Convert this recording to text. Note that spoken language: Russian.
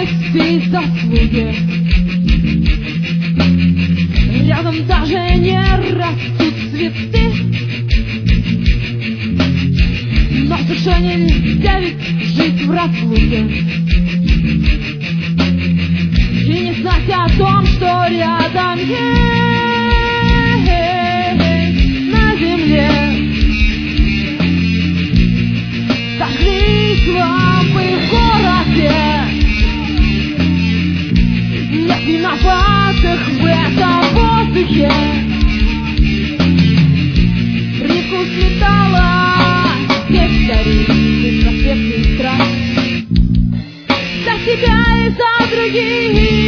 чести и заслуги. Рядом даже не растут цветы, но в душе нельзя ведь жить в разлуке и не знать о том, что рядом есть на земле. Зажглись лампы в городе, нет виноватых в этом воздухе. Привкус металла здесь горит, беспросветный страх. За себя и за других.